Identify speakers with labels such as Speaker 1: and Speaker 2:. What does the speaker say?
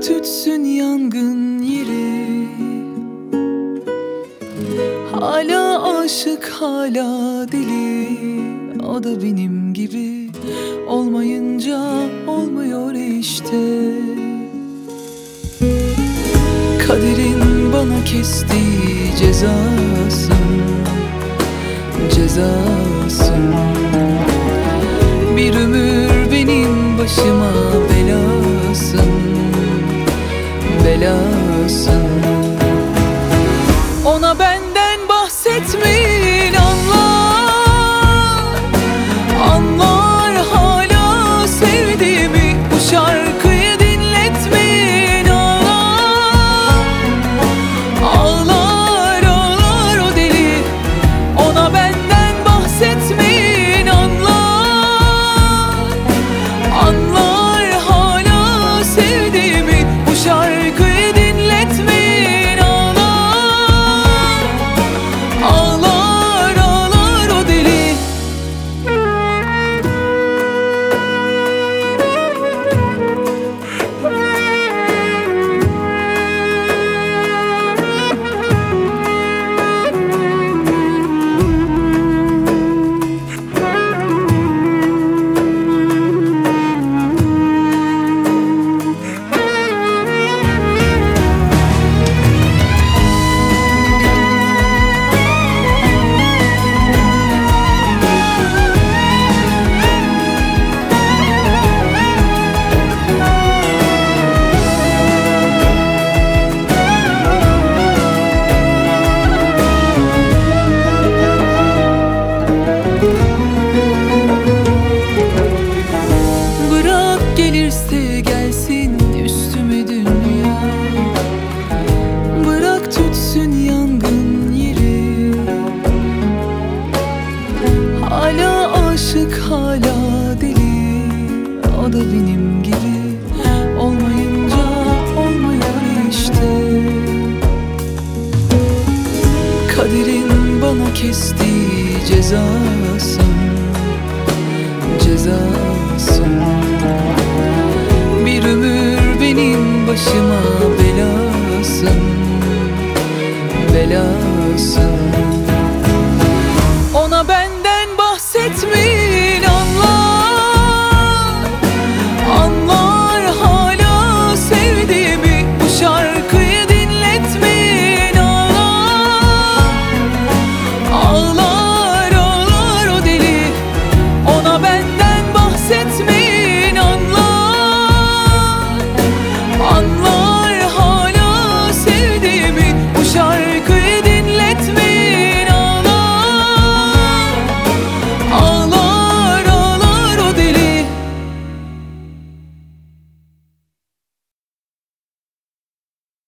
Speaker 1: tütsün yangın yeri. Hala aşık, hala deli. O da benim gibi olmayınca olmuyor işte. Kaderin bana kestiği cezasın, cezasın. Bir ömür benim başıma belasın, belasın. Ona benden bahsetmeyin, anlar, anlar hala sevdiğimi. Bu şarkıyı dinletmeyin, ağlar, ağlar, ağlar o deli. Ona benden bahsetmeyin, anlar, anlar hala sevdiğimi. Bu şarkıyı dinletmeyin, ağlar, ağlar, ağlar o deli. Gelirse gelsin üstüme dünya, bırak tütsün yangın yeri. Hala aşık, hala deli. O da benim gibi olmayınca olmuyor işte. Kaderin bana kestiği ceza